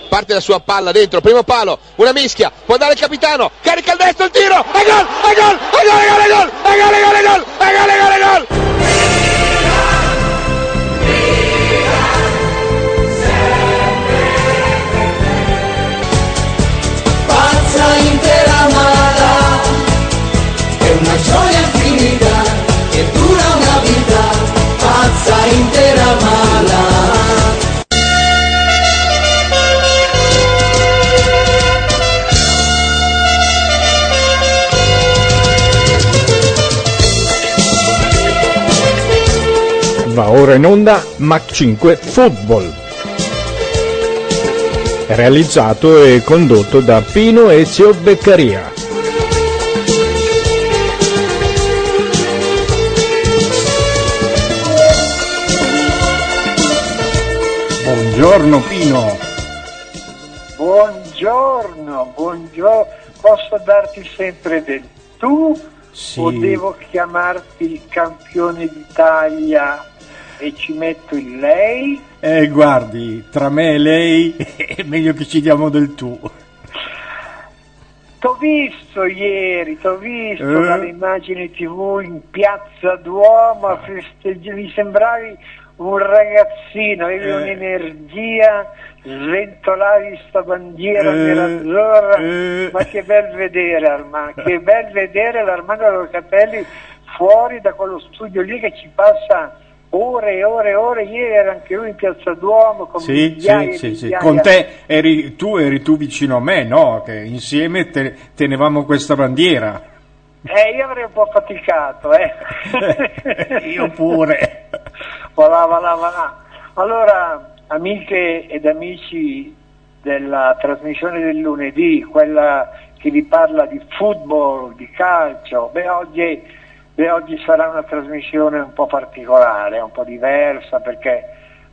parte la sua palla dentro, primo palo, una mischia, può andare il capitano, carica il destro, il tiro, e gol, e gol, e gol, e gol, e gol, e gol, e gol, e gol, e gol, e gol, e gol. Pazza intera mala, è una gioia infinita, che dura una vita, pazza intera mala. Va ora in onda Mach 5 Football, realizzato e condotto da Pino Ezio Beccaria. Buongiorno Pino. Buongiorno, posso darti sempre del tu? Sì. O devo chiamarti campione d'Italia e ci metto il lei? Guardi, tra me e lei è meglio che ci diamo del tu. T'ho visto ieri, dalle immagini TV in Piazza Duomo, mi sembravi un ragazzino, avevi un'energia, sventolavi sta bandiera nerazzurra, ma che bel vedere Armando, che bel vedere l'Armando con i capelli fuori da quello studio lì che ci passa ore e ore e ore. Ieri era anche lui in Piazza Duomo con migliaia. Con te eri tu vicino a me, no? Che insieme tenevamo questa bandiera. Io avrei un po' faticato, Io pure. Voilà. Allora, amiche ed amici della trasmissione del lunedì, quella che vi parla di football, di calcio, oggi sarà una trasmissione un po' particolare, un po' diversa, perché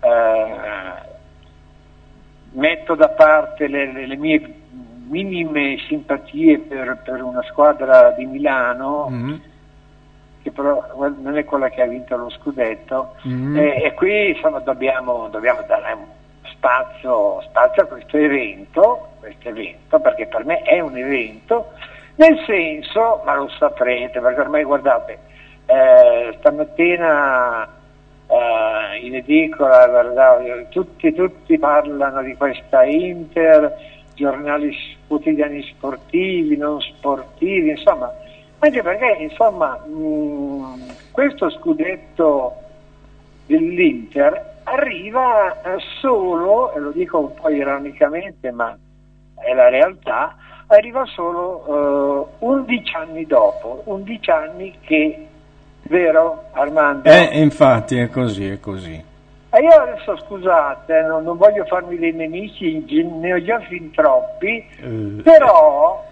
metto da parte le mie minime simpatie per una squadra di Milano, che però non è quella che ha vinto lo scudetto, e qui insomma dobbiamo dare spazio a questo evento, perché per me è un evento, nel senso, ma lo saprete, perché ormai guardate, stamattina in edicola guardavo, tutti parlano di questa Inter, giornali quotidiani sportivi, non sportivi, insomma, anche perché insomma questo scudetto dell'Inter arriva solo, e lo dico un po' ironicamente ma è la realtà, arriva solo 11 anni dopo, 11 anni che, vero Armando? Infatti è così. E io adesso scusate, non voglio farmi dei nemici, ne ho già fin troppi, però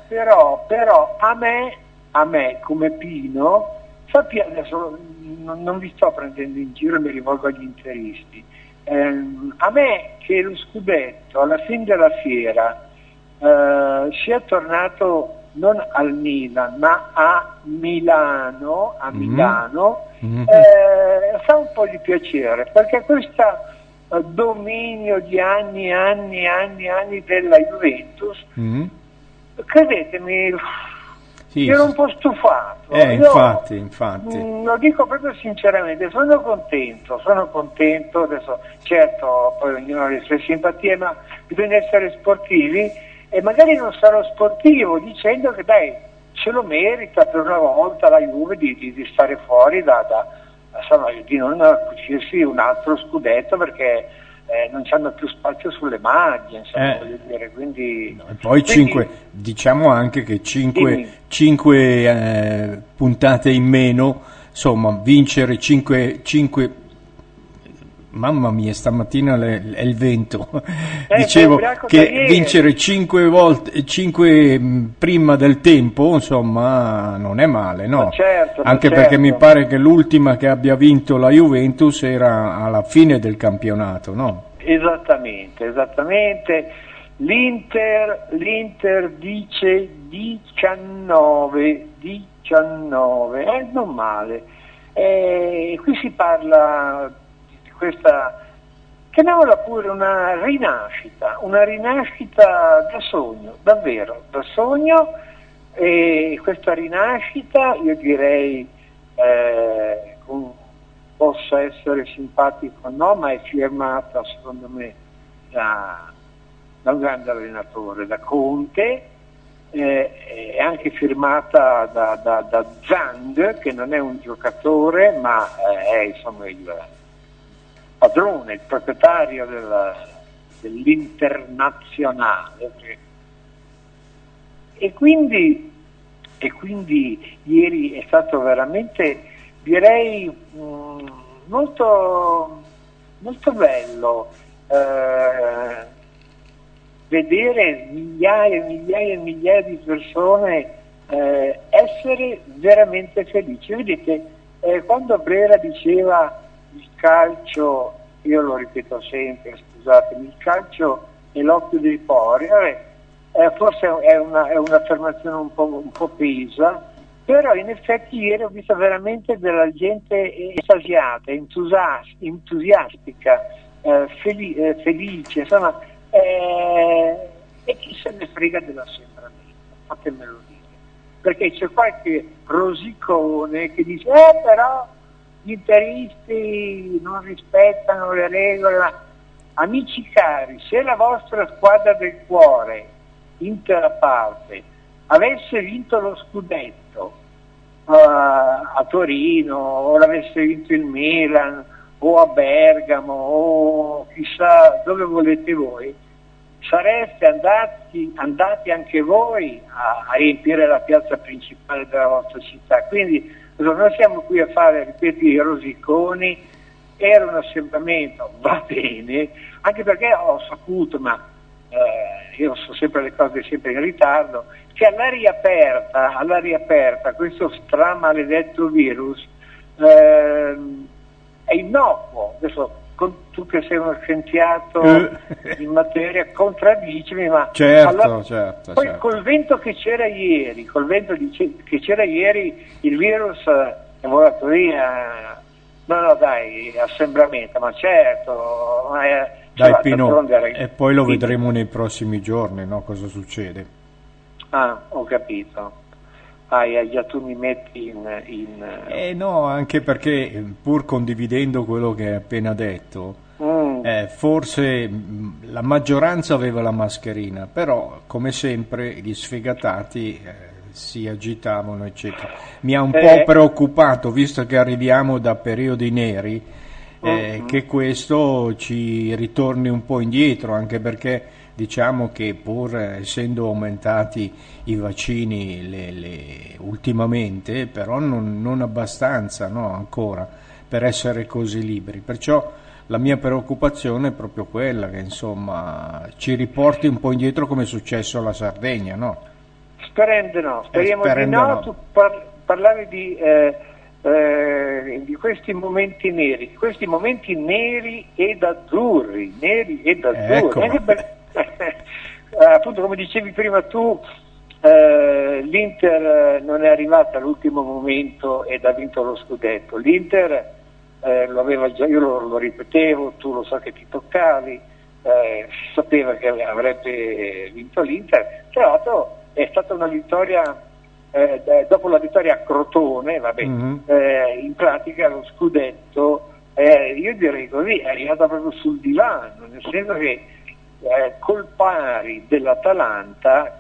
a me come Pino, adesso non vi sto prendendo in giro, mi rivolgo agli interisti, a me che lo scudetto alla fine della fiera sia tornato non al Milan ma a Milano, fa un po' di piacere, perché questo dominio di anni della Juventus, credetemi, ero un po' stufato. Infatti. Lo dico proprio sinceramente, sono contento, adesso certo poi ognuno ha le sue simpatie, ma bisogna essere sportivi, e magari non sarò sportivo dicendo che dai, ce lo merita per una volta la Juve di stare fuori insomma, di non acquisirsi un altro scudetto, perché non c'hanno più spazio sulle maglie, insomma, voglio dire, quindi... No, e poi diciamo anche che 5 puntate in meno, insomma, vincere 5 mamma mia, stamattina è il vento. Dicevo che vincere 5 volte, 5 prima del tempo, insomma, non è male, no? Anche perché mi pare che l'ultima che abbia vinto la Juventus era alla fine del campionato, no? Esattamente. L'Inter dice 19, non male. Qui si parla questa chiamiamola pure una rinascita da sogno, davvero, da sogno, e questa rinascita io direi possa essere simpatico o no, ma è firmata secondo me da un grande allenatore, da Conte, è anche firmata da Zhang, che non è un giocatore ma è insomma il padrone, il proprietario dell'Internazionale, e quindi ieri è stato veramente, direi, molto, molto bello vedere migliaia e migliaia e migliaia di persone essere veramente felici. Vedete, quando Brera diceva il calcio, io lo ripeto sempre, scusatemi, il calcio è l'occhio dei pori, forse è un'affermazione un po' pesa, però in effetti ieri ho visto veramente della gente estasiata, entusiastica, felice, insomma, e chi se ne frega dell'assembramento, fatemelo dire, perché c'è qualche rosicone che dice però gli interisti non rispettano le regole, ma amici cari, se la vostra squadra del cuore, Inter a parte, avesse vinto lo scudetto a Torino, o l'avesse vinto il Milan, o a Bergamo, o chissà dove volete voi, sareste andati anche voi a riempire la piazza principale della vostra città. Quindi noi siamo qui a fare, ripeto, i rosiconi. Era un assembramento, va bene, anche perché ho saputo, ma io so sempre le cose sempre in ritardo, che all'aria aperta questo stramaledetto virus è innocuo. Adesso tu che sei uno scienziato in materia, contraddicimi, ma certo. Col vento che c'era ieri, il virus è volato via. No, dai, assembramento, ma certo. Dai Pino, e poi lo vedremo nei prossimi giorni, no? Cosa succede? Ah, ho capito. Già tu mi metti in... No, anche perché pur condividendo quello che hai appena detto, forse la maggioranza aveva la mascherina, però come sempre gli sfegatati si agitavano, eccetera. Mi ha un po' preoccupato, visto che arriviamo da periodi neri, che questo ci ritorni un po' indietro, anche perché diciamo che pur essendo aumentati i vaccini ultimamente, però non abbastanza, no, ancora per essere così liberi. Perciò la mia preoccupazione è proprio quella, che insomma ci riporti un po' indietro come è successo alla Sardegna, no? Speriamo di no. Tu parlavi di questi momenti neri ed azzurri, Ecco. Appunto, come dicevi prima tu, l'Inter non è arrivata all'ultimo momento ed ha vinto lo scudetto. L'Inter lo aveva già, io lo ripetevo, tu lo so che ti toccavi, si sapeva che avrebbe vinto l'Inter. Tra l'altro è stata una vittoria, dopo la vittoria a Crotone, in pratica lo scudetto, io direi così, è arrivata proprio sul divano, nel senso che col pari dell'Atalanta,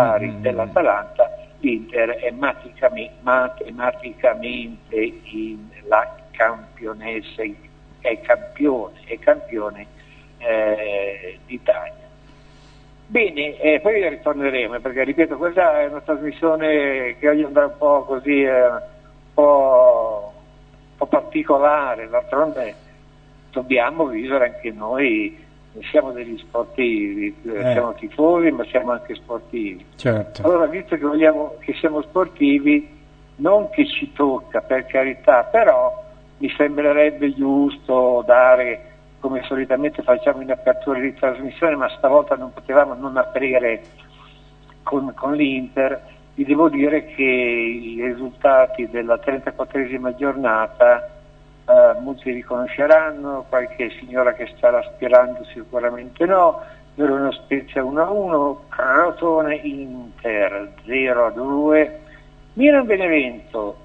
l'Inter è matematicamente la campionessa, è campione d'Italia. Bene, poi ritorneremo, perché ripeto, questa è una trasmissione che voglio andare un po' così, un po' particolare, d'altronde dobbiamo vivere anche noi. Siamo degli sportivi, siamo tifosi, ma siamo anche sportivi. Certo. Allora, visto che siamo sportivi, non che ci tocca, per carità, però mi sembrerebbe giusto dare, come solitamente facciamo in apertura di trasmissione, ma stavolta non potevamo non aprire con l'Inter. Vi devo dire che i risultati della 34esima giornata molti riconosceranno, qualche signora che sta aspirando sicuramente no. Verona Spezia 1-1, Crotone Inter 0-2, Milan Benevento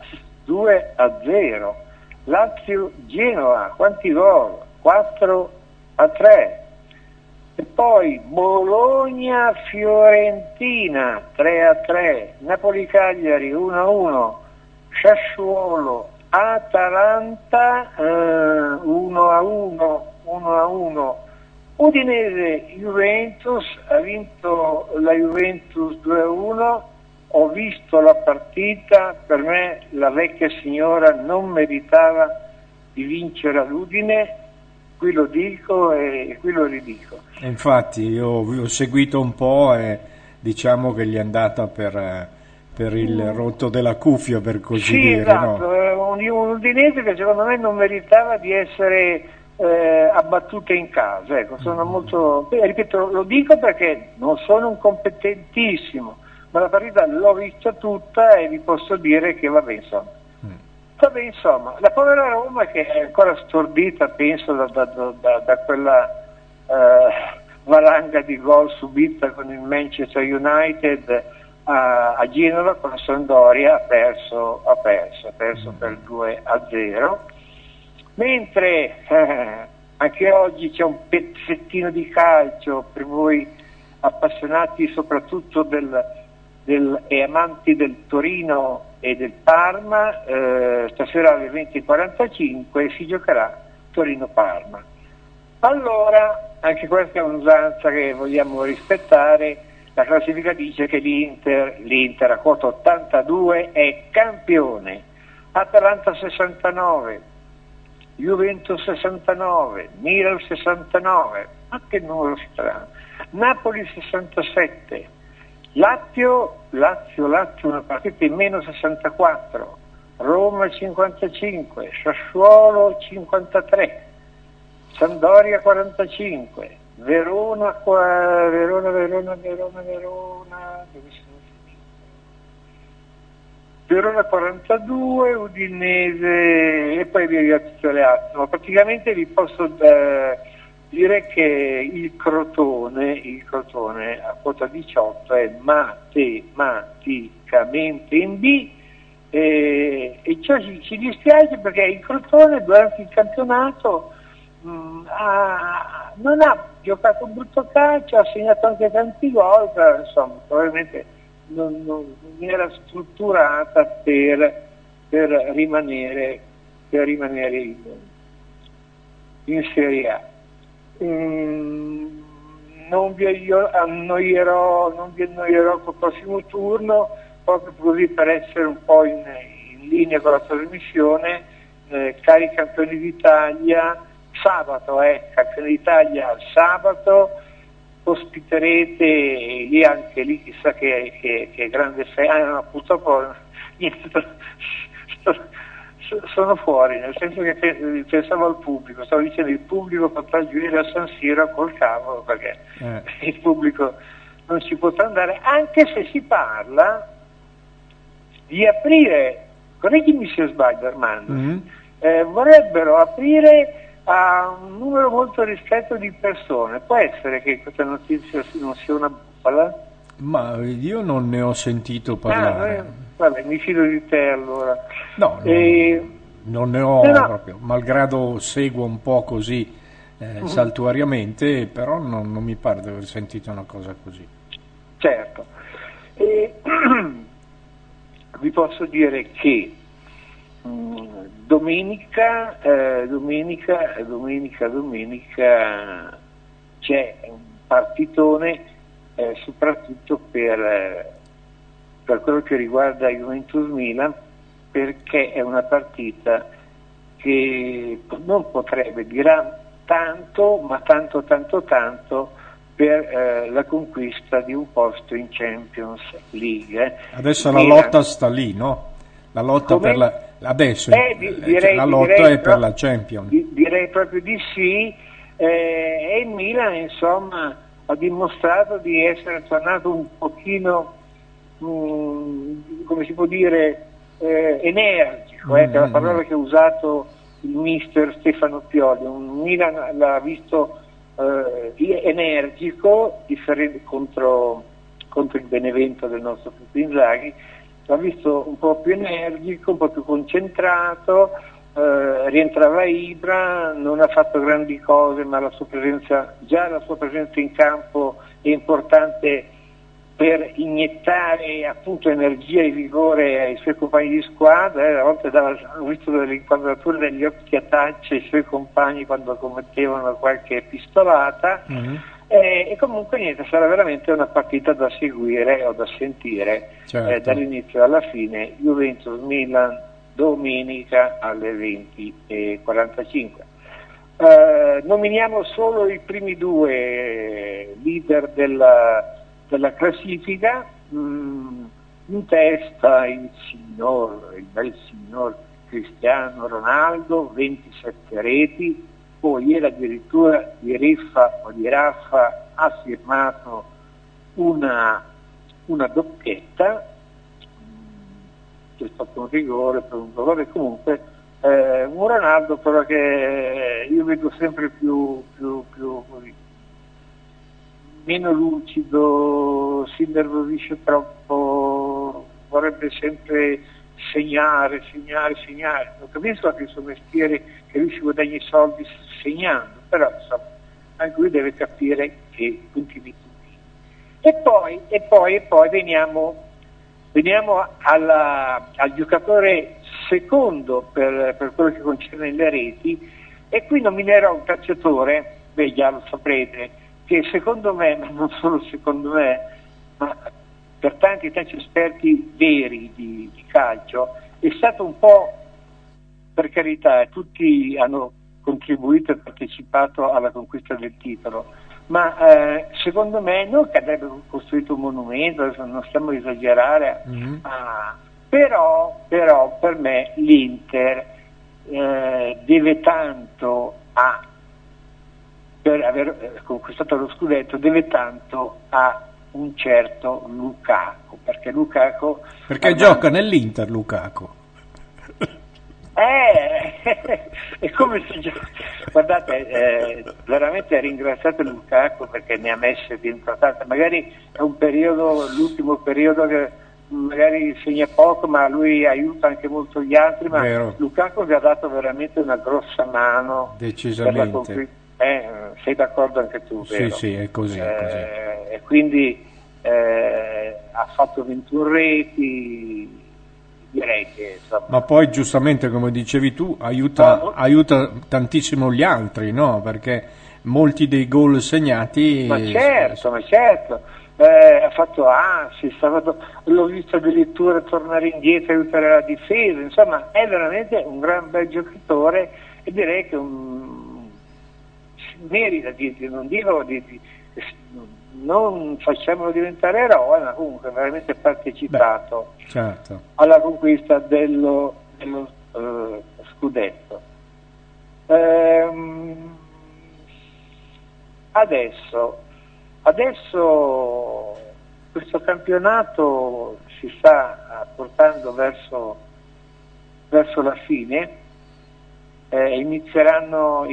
2-0, Lazio Genoa, quanti gol? 4-3, e poi Bologna Fiorentina 3-3, Napoli Cagliari 1-1, Sassuolo Atalanta 1-1, Udinese Juventus, ha vinto la Juventus 2-1, ho visto la partita, per me la vecchia signora non meritava di vincere all'Udine, qui lo dico e qui lo ridico. Infatti io ho seguito un po' e diciamo che gli è andata per il rotto della cuffia, per così dire. Esatto, no? Un udinese che secondo me non meritava di essere abbattute in casa, ecco, sono molto, ripeto, lo dico perché non sono un competentissimo, ma la partita l'ho vista tutta e vi posso dire che vabbè insomma, la povera Roma che è ancora stordita, penso, da quella valanga di gol subita con il Manchester United a Genova, con la Sampdoria ha perso per 2-0. Mentre anche oggi c'è un pezzettino di calcio per voi appassionati soprattutto e amanti del Torino e del Parma, stasera alle 20:45 si giocherà Torino-Parma. Allora, anche questa è un'usanza che vogliamo rispettare, la classifica dice che l'Inter a quota 82 è campione, Atalanta 69, Juventus 69, Milan 69, ma che numero strano, Napoli 67, Lazio una partita in meno 64, Roma 55, Sassuolo 53, Sampdoria 45, Verona 42, Udinese e poi via tutte le altre. Ma praticamente vi posso dire che il Crotone a quota 18 è matematicamente in B e ciò ci dispiace perché il Crotone durante il campionato non ha giocato un brutto calcio, ha segnato anche tanti gol, però insomma probabilmente non era strutturata per rimanere in Serie A. Non vi annoierò col prossimo turno, proprio così per essere un po' in linea con la trasmissione. Cari campioni d'Italia, sabato, campioni d'Italia sabato, ospiterete lì, anche lì chissà che grande no, purtroppo sono fuori, nel senso che pensavo al pubblico, stavo dicendo il pubblico potrà gioire a San Siro col cavolo perché il pubblico non ci potrà andare, anche se si parla di aprire, correggimi se sbaglio Armando, vorrebbero aprire a un numero molto ristretto di persone. Può essere che questa notizia non sia una bufala? Ma io non ne ho sentito parlare. Vabbè, mi fido di te allora. No, non ne ho proprio, malgrado seguo un po' così saltuariamente, però non mi pare di aver sentito una cosa così. Certo. Vi posso dire che domenica c'è un partitone soprattutto per quello che riguarda Juventus Milan, perché è una partita che non potrebbe dirà tanto, ma tanto per la conquista di un posto in Champions League. Adesso la lotta sta lì, no? La lotta per la adesso la lotta è per la Champions. Direi proprio di sì, e il Milan insomma ha dimostrato di essere tornato un pochino come si può dire energico, che è la parola che ho usato il mister Stefano Pioli, un Milan l'ha visto energico, differente contro il Benevento del nostro Pippo Inzaghi, l'ha visto un po' più energico, un po' più concentrato, rientrava Ibra, non ha fatto grandi cose, ma la sua presenza in campo è importante per iniettare appunto energia e vigore ai suoi compagni di squadra. A volte ho visto delle inquadrature degli occhi a taccia ai suoi compagni quando commettevano qualche pistolata. E comunque niente, sarà veramente una partita da seguire o da sentire, certo, dall'inizio alla fine. Juventus-Milan domenica alle 20:45. Nominiamo solo i primi due leader della classifica. In testa il bel signor Cristiano Ronaldo, 27 reti. Poi ieri addirittura di Raffa ha firmato una doppietta, c'è stato un rigore per un valore, comunque un Ronaldo però che io vedo sempre più così, meno lucido, si innervosisce troppo, vorrebbe sempre segnare. Non capisco anche il suo mestiere, che lui si guadagna i soldi segnando, però insomma anche lui deve capire che punti di tutti. E poi veniamo al giocatore secondo per quello che concerne le reti, e qui nominerò un calciatore, già lo saprete, che secondo me, ma non solo secondo me, ma per tanti esperti veri di calcio, è stato un po', per carità, tutti hanno contribuito e partecipato alla conquista del titolo, ma secondo me non che avrebbe costruito un monumento, adesso non stiamo a esagerare, però per me l'Inter deve tanto per aver conquistato lo scudetto, deve tanto a un certo Lukaku, perché gioca nell'Inter Lukaku. È come se guardate, veramente ringraziate Lukaku perché ne ha messe di importante. Magari è un periodo, l'ultimo periodo, che magari segna poco, ma lui aiuta anche molto gli altri, ma vero. Lukaku vi ha dato veramente una grossa mano. Decisamente. Sei d'accordo anche tu, vero? Sì, è così. E quindi ha fatto 21 reti, direi che insomma. Ma poi giustamente, come dicevi tu, aiuta tantissimo gli altri, no? Perché molti dei gol segnati... Ma certo. Ha fatto l'ho visto addirittura tornare indietro e aiutare la difesa, insomma è veramente un gran bel giocatore, e direi che merita non facciamolo diventare eroe, ma comunque veramente partecipato certo. alla conquista dello scudetto. Adesso questo campionato si sta portando verso la fine. Inizieranno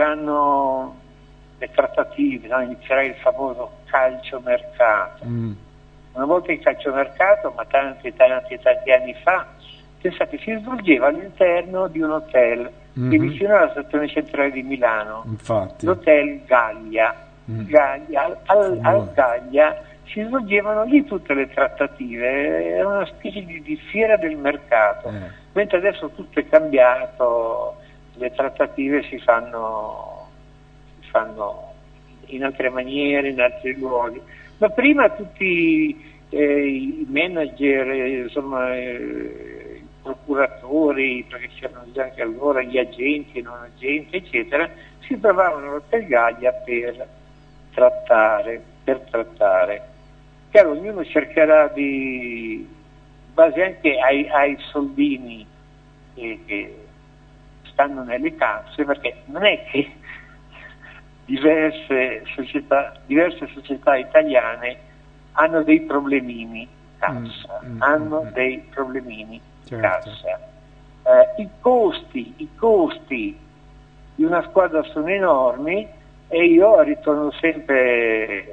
le trattative, no? Inizierà il famoso calciomercato. Una volta il calciomercato, ma tanti anni fa, pensate, si svolgeva all'interno di un hotel che vicino alla stazione centrale di Milano. Infatti. L'hotel Gallia. Al Gallia si svolgevano lì tutte le trattative, era una specie di fiera del mercato, mentre adesso tutto è cambiato, le trattative si fanno in altre maniere, in altri luoghi, ma prima tutti i manager, insomma i procuratori, perché c'erano già anche allora gli agenti e non agenti eccetera, si trovavano all'Hotel Gallia per trattare. Chiaro, ognuno cercherà in base anche ai soldini che stanno nelle casse, perché non è che diverse società italiane hanno dei problemini in cassa, dei problemini in cassa. i costi di una squadra sono enormi, e io ritorno sempre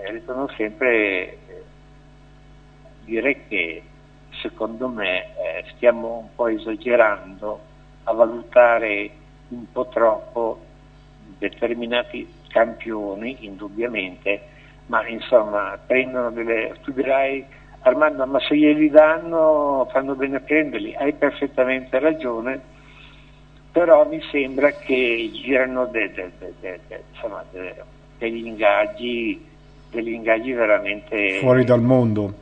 dire che secondo me stiamo un po' esagerando a valutare un po' troppo determinati campioni, indubbiamente, ma insomma prendono tu dirai: Armando, ma se glieli danno fanno bene a prenderli. Hai perfettamente ragione, però mi sembra che girano degli ingaggi veramente fuori dal mondo.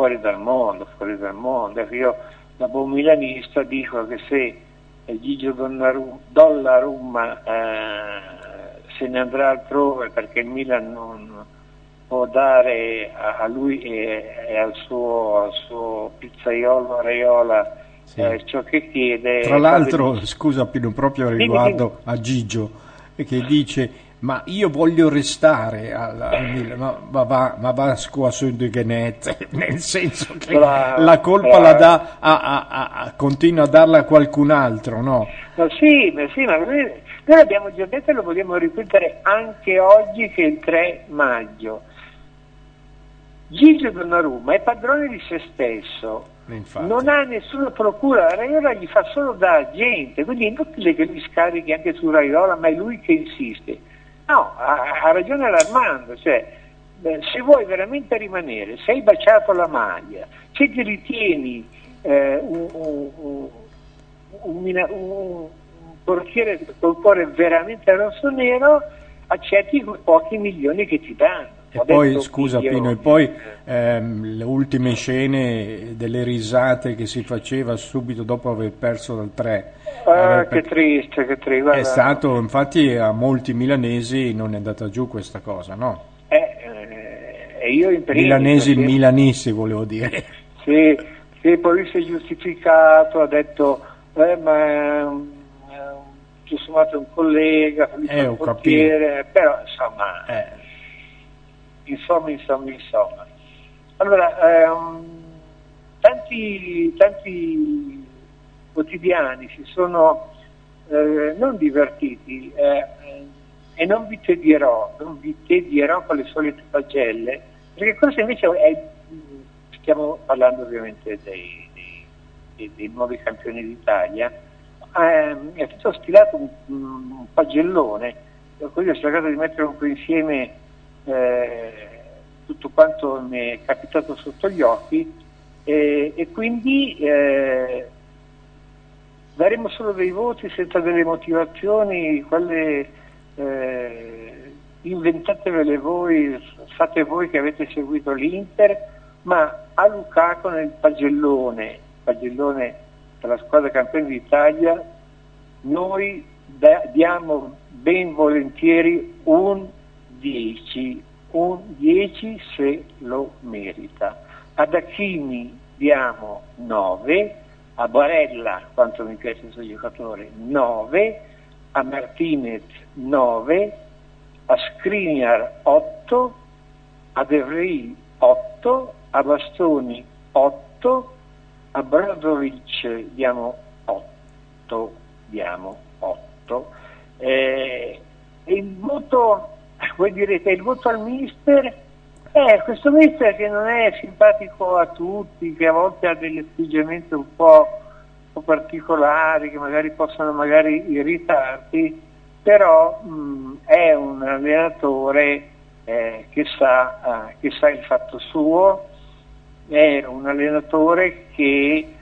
Ecco, io da buon milanista dico che se Gigio Donnarumma se ne andrà altrove perché il Milan non può dare a lui e al suo pizzaiolo Areola ciò che chiede. Tra l'altro, scusa Pino, proprio riguardo a Gigio, che dice: ma io voglio restare al Milan, ma va qua su di Ghenette, nel senso che la colpa la dà continua a darla a qualcun altro, no? Ma noi l'abbiamo già detto e lo vogliamo ripetere anche oggi, che è il 3 maggio. Gigio Donnarumma è padrone di se stesso. Infatti. Non ha nessuna procura, la Raiola gli fa solo da agente, quindi è inutile che lui scarichi anche su Raiola, ma è lui che insiste. No, ha ragione l'Armando, cioè se vuoi veramente rimanere, se hai baciato la maglia, se ti ritieni un portiere col cuore veramente rosso-nero, accetti quei pochi milioni che ti danno. E poi, scusa Pino, e poi le ultime scene delle risate che si faceva subito dopo aver perso dal 3. Che triste. Guarda. È stato, infatti a molti milanesi non è andata giù questa cosa, no? E io in milanisti volevo dire. Sì, poi si è giustificato, ha detto ma ci sono stato un collega, un portiere, però insomma. Allora, tanti quotidiani si sono non divertiti, e non vi tedierò con le solite pagelle, perché questo invece stiamo parlando ovviamente dei nuovi campioni d'Italia. È stato stilato un pagellone, per cui ho cercato di mettere un po' insieme tutto quanto mi è capitato sotto gli occhi, e quindi daremo solo dei voti senza delle motivazioni, quelle inventatevele voi, fate voi che avete seguito l'Inter, ma a Lukaku nel pagellone della squadra campione d'Italia noi diamo ben volentieri un 10 se lo merita. Ad Hakimi diamo 9, a Barella, quanto mi piace questo giocatore, 9, a Martinez 9, a Skriniar 8, a De Vrij 8, a Bastoni 8, a Brozovic diamo 8. E il voto, voi direte, il voto al mister, questo mister che non è simpatico a tutti, che a volte ha degli atteggiamenti un po' particolari, che magari possono irritarti, però è un allenatore che sa il fatto suo, è un allenatore che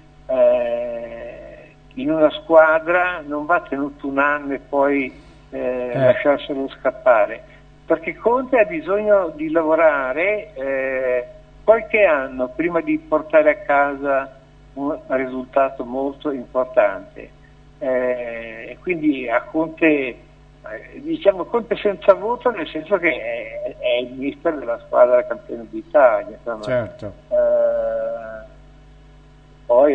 in una squadra non va tenuto un anno e poi lasciarselo scappare, perché Conte ha bisogno di lavorare qualche anno prima di portare a casa un risultato molto importante, e quindi a Conte, diciamo Conte senza voto, nel senso che è il mister della squadra campione d'Italia, insomma. Certo. Poi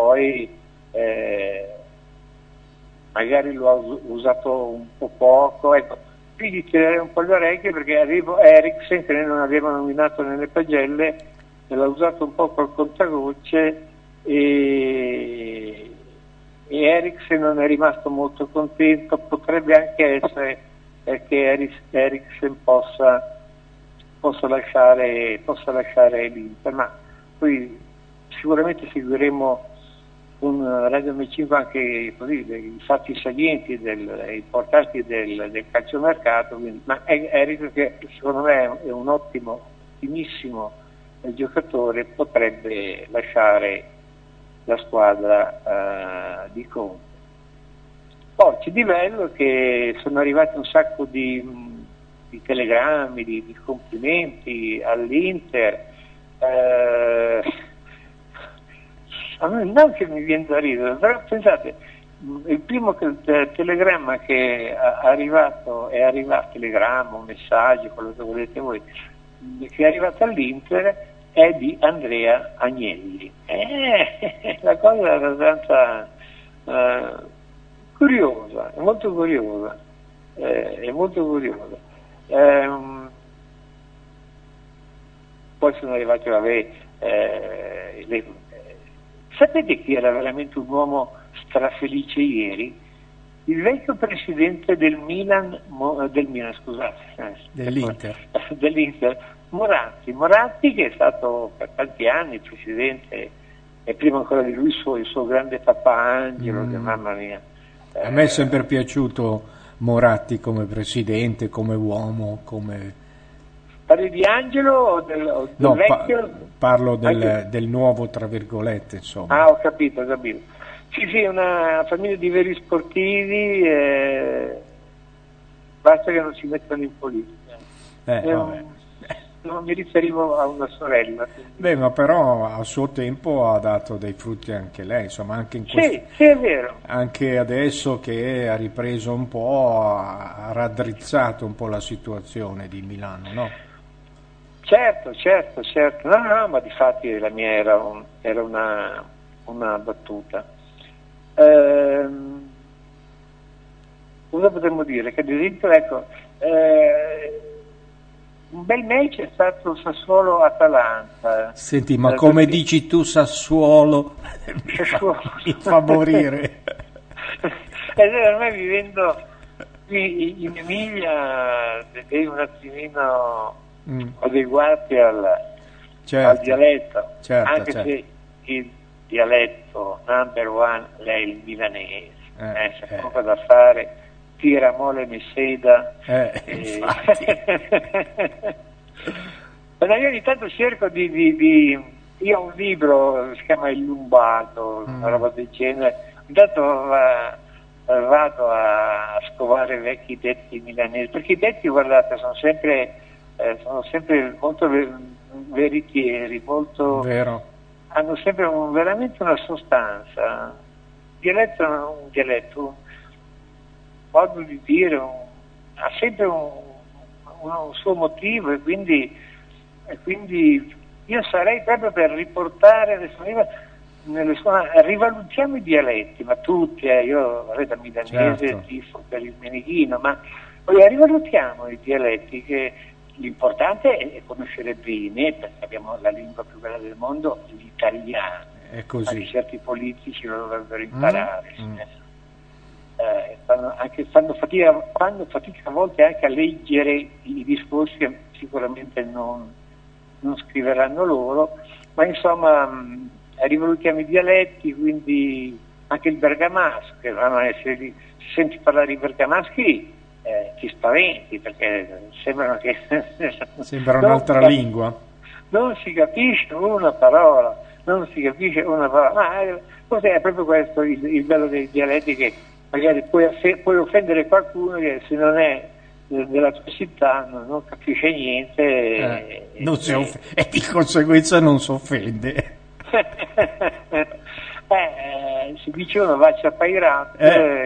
magari lo ha usato un po' poco, ecco, qui gli tirerei un po' le orecchie, perché arrivo Eriksen, che noi non abbiamo nominato nelle pagelle, e l'ha usato un po' col contagocce, e e Eriksen non è rimasto molto contento. Potrebbe anche essere che Eriksen possa lasciare l'Inter, ma poi sicuramente seguiremo un Radio M5 anche così, i fatti salienti importanti del calciomercato, ma Eriksen, che secondo me è un ottimissimo giocatore, potrebbe lasciare la squadra di Conte. Poi c'è di bello che sono arrivati un sacco di telegrammi, di complimenti all'Inter. A me non che mi viene da ridere, però pensate, il primo telegramma che è arrivato, telegramma, un messaggio, quello che volete voi, che è arrivato all'Inter è di Andrea Agnelli. La cosa è abbastanza curiosa, è molto curiosa, poi sono arrivati, sapete chi era veramente un uomo strafelice ieri? Il vecchio presidente dell'Inter, Moratti, che è stato per tanti anni presidente, e prima ancora di lui il suo grande papà Angelo, che mamma mia. A me è sempre piaciuto Moratti come presidente, come uomo, come... Parli di Angelo o del vecchio? Parlo del nuovo, tra virgolette, insomma. Ah, ho capito. Sì, una famiglia di veri sportivi, basta che non si mettano in politica. Vabbè. Non mi riferivo a una sorella. Quindi. Beh, ma però a suo tempo ha dato dei frutti anche lei, insomma, anche in questo... Sì, è vero. Anche adesso che ha ripreso un po', ha raddrizzato un po' la situazione di Milano, no? Certo. No, ma difatti la mia era una battuta. Cosa potremmo dire? Che ad esempio, ecco, un bel match è stato Sassuolo-Atalanta. Senti, ma come dici tu Sassuolo? Mi fa morire. Ormai vivendo qui in Emilia devi un attimino adeguarti al dialetto, anche se il dialetto number one è il milanese, c'è poco da fare. Tira mole Meseda. Ma io ogni tanto cerco io ho un libro, si chiama Il Lumbato, una roba del genere, intanto vado a scovare vecchi detti milanesi, perché i detti, guardate, sono sempre molto veritieri, molto... Vero. Hanno sempre veramente una sostanza. Un modo di dire, ha sempre un suo motivo, e quindi io sarei proprio per riportare rivalutiamo i dialetti, ma tutti, io da milanese tifo per il Meneghino, ma rivalutiamo i dialetti, che l'importante è conoscere bene, perché abbiamo la lingua più bella del mondo, l'italiano. È così. Anche certi politici lo dovrebbero imparare. Fanno fatica a volte anche a leggere i discorsi che sicuramente non scriveranno loro, ma insomma rivalutiamo i dialetti, quindi anche il bergamasco, che se senti parlare di bergamaschi ti spaventi, perché sembra un'altra lingua, non si capisce una parola, ma è proprio questo il bello dei dialetti, che magari puoi offendere qualcuno che se non è della tua città non capisce niente e di conseguenza non si offende. Si dice uno vaccia pairato.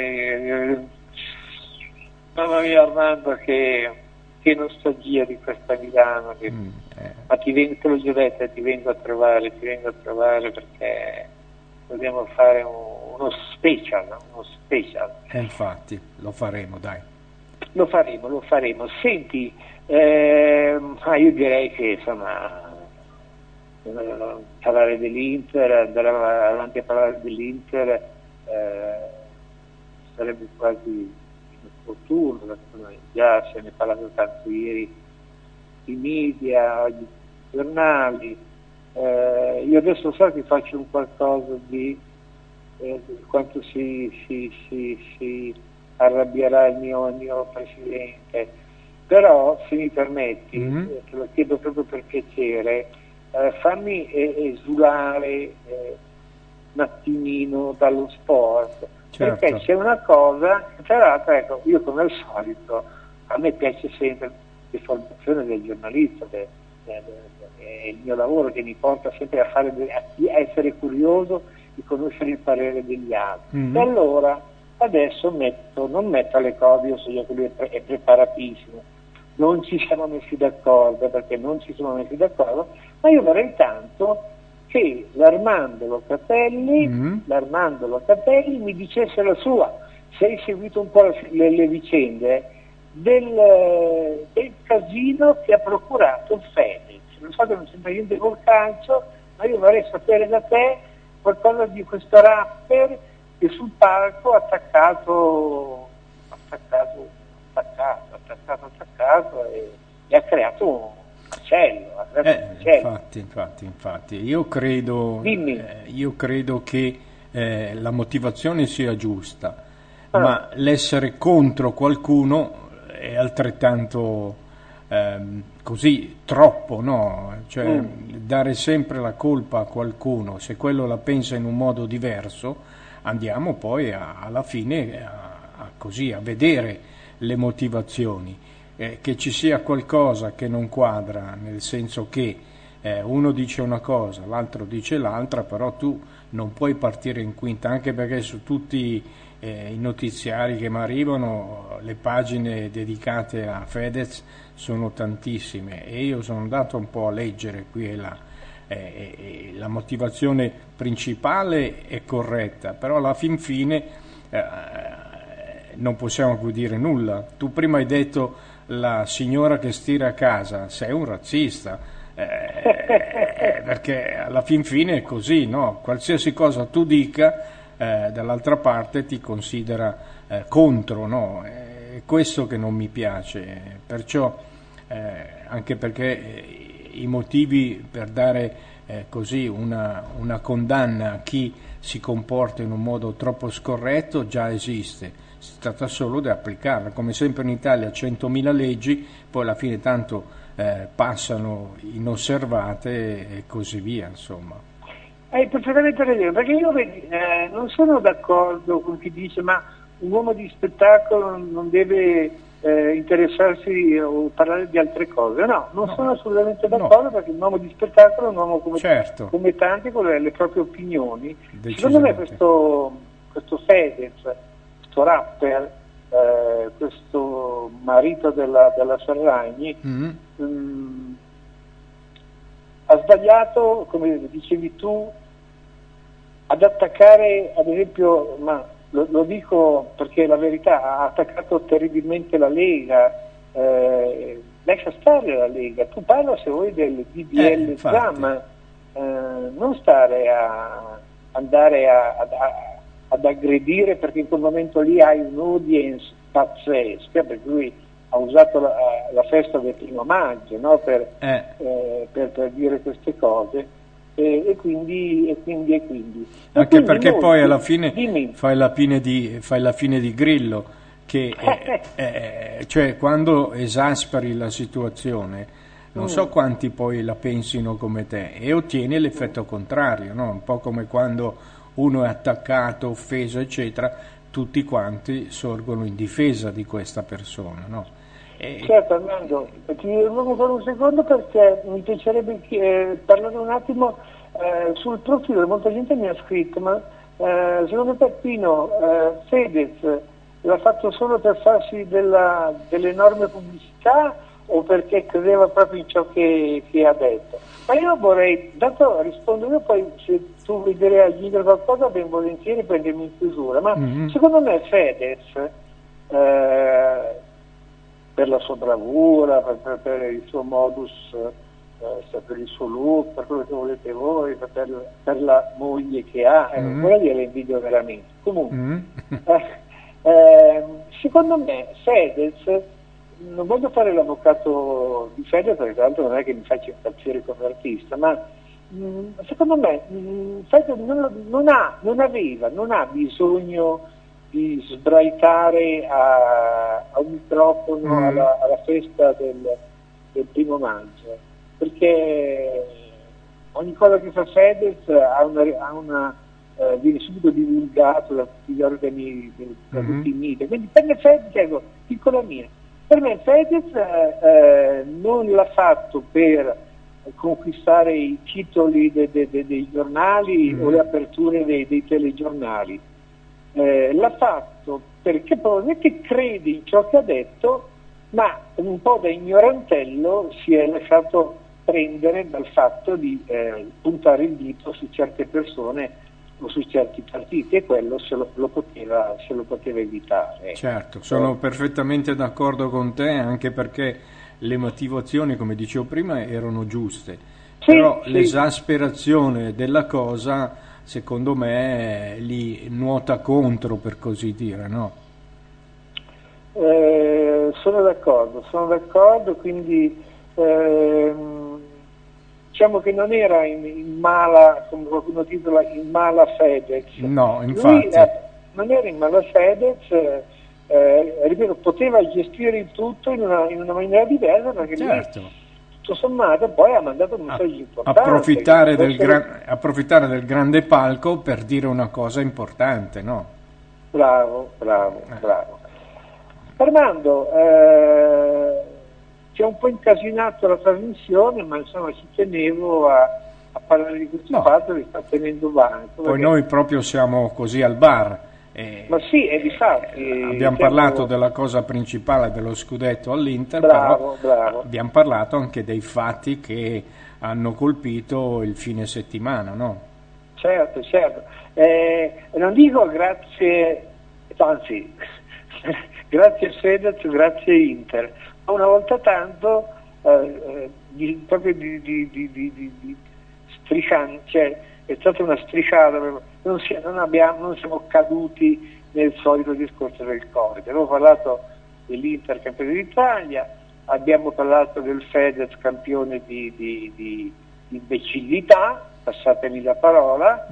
Mamma mia Armando, che nostalgia di questa Milano, ma te l'ho già detto, ti vengo a trovare perché dobbiamo fare uno special. Infatti lo faremo, dai. Lo faremo. Senti, io direi che insomma parlare dell'Inter, andare avanti a parlare dell'Inter, sarebbe quasi inopportuno, già se ne è parlato tanto ieri i media, oggi i giornali. Io adesso so che faccio un qualcosa di quanto si arrabbierà il mio presidente, però se mi permetti, te lo chiedo proprio per piacere, fammi esulare un attimino dallo sport, certo. Perché c'è una cosa, tra l'altro, ecco, io come al solito, a me piace sempre l'informazione del giornalista, è il mio lavoro che mi porta sempre a essere curioso di conoscere il parere degli altri. E allora adesso non metto le cose, io so già che lui è preparatissimo, non ci siamo messi d'accordo, perché non ci siamo messi d'accordo, ma io vorrei tanto che l'Armando Locatelli mi dicesse la sua, se hai seguito un po' le vicende del casino che ha procurato Fedez. Non so che non c'entra niente col calcio, ma io vorrei sapere da te qualcosa di questo rapper che sul palco ha attaccato e ha creato un macello. Infatti, io credo che la motivazione sia giusta, ma l'essere contro qualcuno è altrettanto così troppo, no? Cioè dare sempre la colpa a qualcuno, se quello la pensa in un modo diverso, andiamo poi alla fine a vedere le motivazioni, che ci sia qualcosa che non quadra, nel senso che uno dice una cosa, l'altro dice l'altra, però tu non puoi partire in quinta, anche perché su tutti i notiziari che mi arrivano le pagine dedicate a Fedez sono tantissime, e io sono andato un po' a leggere qui e là. La motivazione principale è corretta, però alla fin fine non possiamo più dire nulla. Tu prima hai detto la signora che stira a casa, sei un razzista, perché alla fin fine è così, no? Qualsiasi cosa tu dica, dall'altra parte ti considera contro, no? È questo che non mi piace, perciò anche perché i motivi per dare così una condanna a chi si comporta in un modo troppo scorretto già esiste, si tratta solo di applicarla, come sempre in Italia 100.000 leggi, poi alla fine tanto passano inosservate e così via, insomma. Hai perfettamente ragione, perché io non sono d'accordo con chi dice ma un uomo di spettacolo non deve interessarsi o parlare di altre cose. No, sono assolutamente d'accordo, perché un uomo di spettacolo è un uomo come tanti, con le proprie opinioni. Secondo me questo Fedez, questo rapper, questo marito della Ferragni, ha sbagliato, come dicevi tu, ad attaccare, ad esempio, ma lo dico perché la verità, ha attaccato terribilmente la Lega, lascia stare la Lega, tu parla se vuoi del DDL Zam, non stare andare ad aggredire, perché in quel momento lì hai un'audience pazzesca, per cui ha usato la festa del 1° maggio, no? per dire queste cose. E quindi anche perché poi alla fine fai la fine di Grillo, che cioè quando esasperi la situazione non so quanti poi la pensino come te e ottieni l'effetto contrario, no? Un po' come quando uno è attaccato, offeso eccetera, tutti quanti sorgono in difesa di questa persona, no? Certo, Armando, ti devo fare un secondo perché mi piacerebbe parlare un attimo sul profilo. Molta gente mi ha scritto, ma secondo Peppino Fedez l'ha fatto solo per farsi dell'enorme pubblicità o perché credeva proprio in ciò che ha detto? Ma io vorrei, dato rispondo io, poi se tu vuoi dire aggiungere qualcosa ben volentieri, prendermi in chiusura, ma secondo me Fedez per la sua bravura, per il suo modus per il suo look, per quello che volete voi, per la moglie che ha, quella lì la invidio veramente. Comunque, secondo me Fedez, non voglio fare l'avvocato di Fedez perché tra l'altro non è che mi faccia impazzire come artista, ma secondo me Fedez non ha bisogno di sbraitare a un microfono alla festa del 1° maggio, perché ogni cosa che fa Fedez viene subito divulgato da tutti gli organi, da tutti i media. Quindi per me Fedez, piccola mia, per me Fedez non l'ha fatto per conquistare i titoli dei giornali o le aperture dei telegiornali, l'ha fatto perché probabilmente crede in ciò che ha detto, ma un po' da ignorantello si è lasciato prendere dal fatto di puntare il dito su certe persone o su certi partiti, e quello se lo poteva evitare. Certo, sono perfettamente d'accordo con te, anche perché le motivazioni, come dicevo prima, erano giuste, però l'esasperazione della cosa, secondo me, li nuota contro, per così dire, no? Sono d'accordo, quindi diciamo che non era in mala, come qualcuno titola, in mala Fedez. No, infatti. Lui, non era in mala Fedez, ripeto, poteva gestire il tutto in una maniera diversa, perché lui, tutto sommato, poi ha mandato un messaggio importante. Approfittare del grande palco per dire una cosa importante, no? Bravo. Armando, ci ha un po' incasinato la trasmissione, ma insomma ci tenevo a parlare di questo fatto che sta tenendo banco. Poi noi proprio siamo così al bar. Ma sì, e difatti abbiamo parlato della cosa principale, dello scudetto all'Inter, però abbiamo parlato anche dei fatti che hanno colpito il fine settimana, no? Certo. Non dico grazie, anzi, grazie Fedez, grazie Inter, ma una volta tanto proprio di strisciante, cioè è stata una strisciata, non siamo caduti nel solito discorso del Covid. Abbiamo parlato dell'Inter campione d'Italia, abbiamo parlato del Fedez campione di imbecillità, passatemi la parola,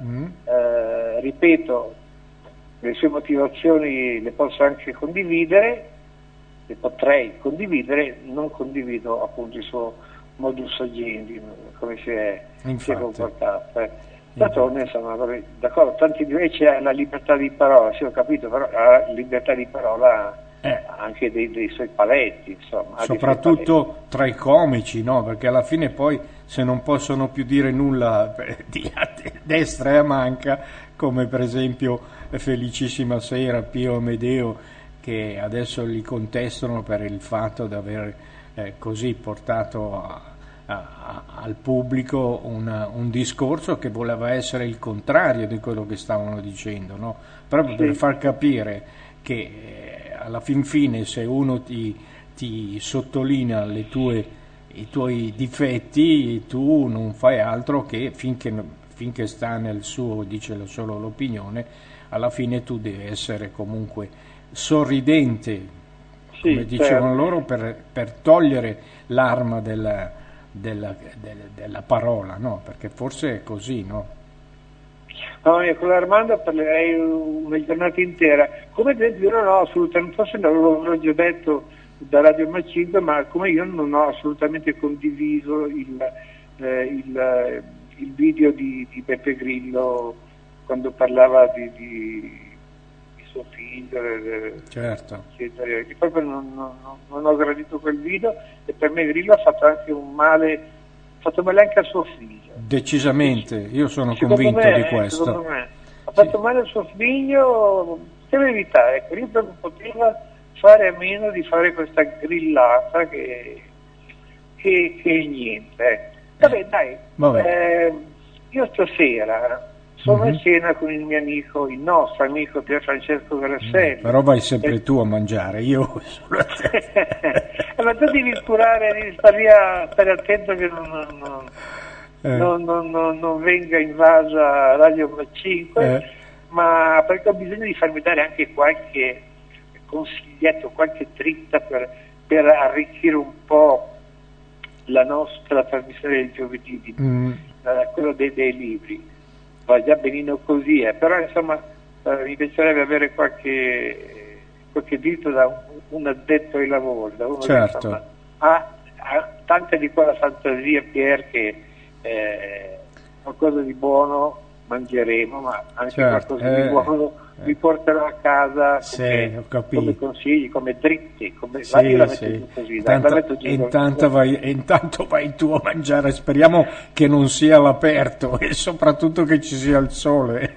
ripeto, le sue motivazioni le posso anche condividere, le potrei condividere, non condivido appunto il suo modus agendi, come si è comportato. D'altronde, insomma, d'accordo, tanti c'è la libertà di parola, sì, ho capito, però la libertà di parola ha anche dei suoi paletti, insomma. Soprattutto tra i comici, no? Perché alla fine poi, se non possono più dire nulla a destra e a manca, come per esempio Felicissima Sera, Pio Amedeo, che adesso li contestano per il fatto di aver così portato al pubblico un discorso che voleva essere il contrario di quello che stavano dicendo, no? Proprio per far capire che alla fin fine, se uno ti sottolinea i tuoi difetti, tu non fai altro che finché sta nel suo, dice solo l'opinione, alla fine tu devi essere comunque sorridente, come dicevano loro, per togliere l'arma della parola, no? Perché forse è così, no? No, con l'Armando parlerei una giornata intera. Come ad esempio io non ho assolutamente, forse l'avevo già detto da Radio Macinto, ma come io non ho assolutamente condiviso il video di Beppe Grillo quando parlava di suo figlio, certo, eccetera. Proprio non ho gradito quel video, e per me Grillo ha fatto anche male anche a suo figlio. Decisamente, io sono convinto di questo. Secondo me ha fatto male a suo figlio, poteva evitare, ecco, lui proprio poteva fare a meno di fare questa grillata che niente. Vabbè, dai. Io stasera sono a cena con il mio amico, il nostro amico Pier Francesco Grasselli. Però vai sempre tu a mangiare, io Ma tu devi curare, devi stare attento che non venga invasa Radio 5, ma perché ho bisogno di farmi dare anche qualche consiglietto, qualche dritta per arricchire un po' la nostra trasmissione del giovedì, quello dei libri. Va già benino così, però insomma mi piacerebbe avere qualche dritto da un addetto ai lavori, da uno certo. che insomma, ha tanta di quella fantasia, Pier, che qualcosa di buono mangeremo, ma anche certo, qualcosa di buono vi porterò a casa come consigli, come dritti, come sì. Così, intanto vai tu a mangiare, speriamo che non sia all'aperto e soprattutto che ci sia il sole.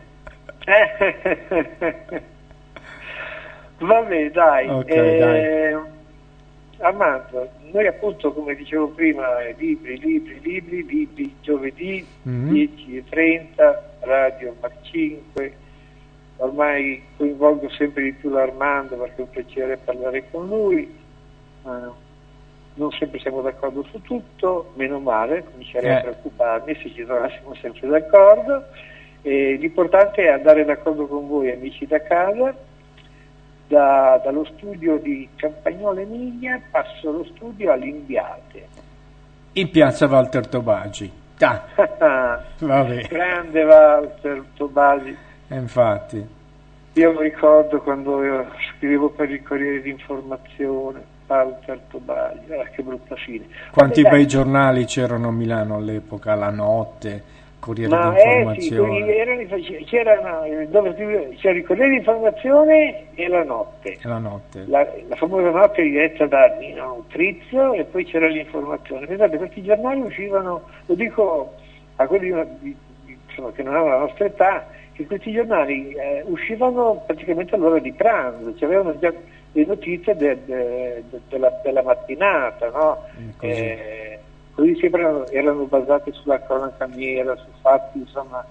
Vabbè, dai. Okay, dai. Armando, noi appunto, come dicevo prima, libri, giovedì 10:30, Radio Mar 5. Ormai coinvolgo sempre di più l'Armando perché è un piacere parlare con lui. Non sempre siamo d'accordo su tutto, meno male, comincerei a preoccuparmi se ci trovassimo sempre d'accordo. L'importante è andare d'accordo con voi, amici da casa. Dallo studio di Campagnolo Emilia passo allo studio all'Imbiate, in piazza Walter Tobagi. Vabbè. Grande Walter Tobagi. Infatti io mi ricordo quando io scrivevo per il Corriere d'Informazione, Walter Tobagi, che brutta fine. Quanti bei giornali c'erano a Milano all'epoca, La Notte, Corriere d'Informazione. C'era il Corriere d'Informazione e La Notte. La famosa Notte diretta da Nino Trizio, e poi c'era l'Informazione. Pensate, questi giornali uscivano, lo dico a quelli che non hanno la nostra età, che questi giornali uscivano praticamente all'ora di pranzo, cioè avevano già le notizie della mattinata, no? Così sempre erano basate sulla cronaca nera, su fatti, insomma,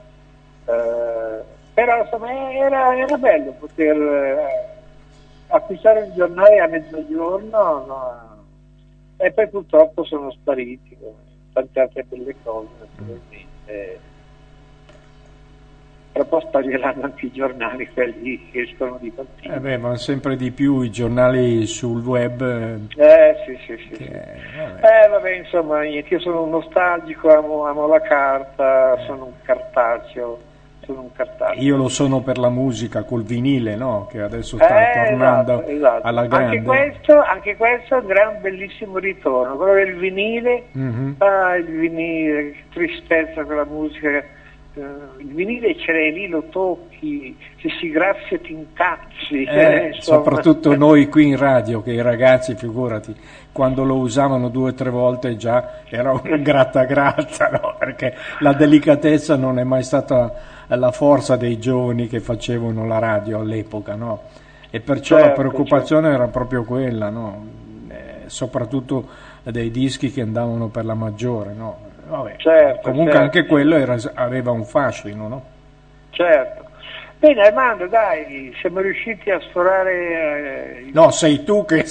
però insomma era bello poter acquistare un giornale a mezzogiorno, no? E poi purtroppo sono spariti tante altre belle cose, naturalmente. Tra un po' spariranno anche i giornali, quelli che escono di mattina. Ma sempre di più i giornali sul web. Sì. Vabbè, insomma, niente, io sono un nostalgico, amo la carta, sono un cartaceo. Io lo sono per la musica, col vinile, no? Che adesso sta tornando esatto. alla grande. Anche questo è un gran bellissimo ritorno, quello del vinile. Il vinile, che tristezza quella musica. Il vinile ce l'hai lì, lo tocchi, se si graffia ti incazzi. Soprattutto noi qui in radio, che i ragazzi, figurati, quando lo usavano 2 o 3 volte già era un gratta, no? Perché la delicatezza non è mai stata la forza dei giovani che facevano la radio all'epoca, no? E perciò la preoccupazione era proprio quella, no? Soprattutto dei dischi che andavano per la maggiore, no? Vabbè, comunque anche quello aveva un fascino, no? Certo. Bene, Armando, dai, siamo riusciti a sforare. No, sei tu che.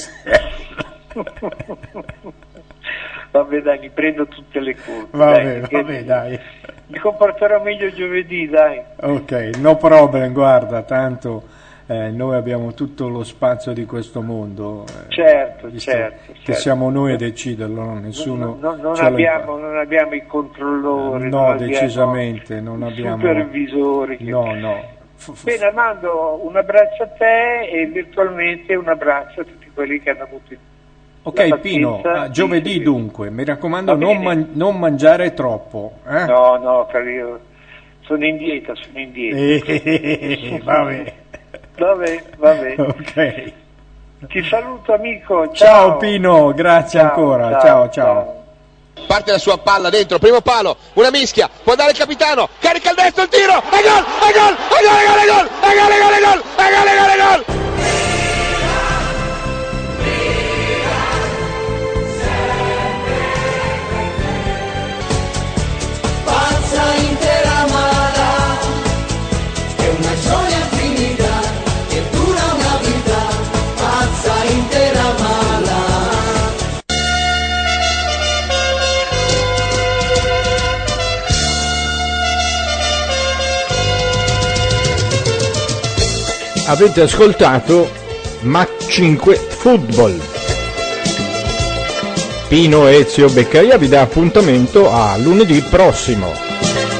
Vabbè, dai, mi prendo tutte le colpe. Vabbè, dai. Mi comporterò meglio giovedì, dai. Ok, no problem, guarda, tanto. Noi abbiamo tutto lo spazio di questo mondo, certo. Che siamo noi a deciderlo, no? Nessuno non abbiamo i controllori, no, decisamente non abbiamo supervisori. No. Bene, Armando, un abbraccio a te e virtualmente un abbraccio a tutti quelli che hanno avuto. Ok, Pino, giovedì dunque, mi raccomando non mangiare troppo. No, io sono in dieta. Vabbè. Ok. Ti saluto, amico. Ciao Pino, grazie ancora. Ciao. Parte la sua palla dentro, primo palo, una mischia, può andare il capitano, carica il destro, il tiro, e gol! Pazza intera mala, è una gioia infinita che dura una vita. Pazza intera mala, avete ascoltato Mach 5 Football. Pino Ezio Beccaria vi dà appuntamento a lunedì prossimo.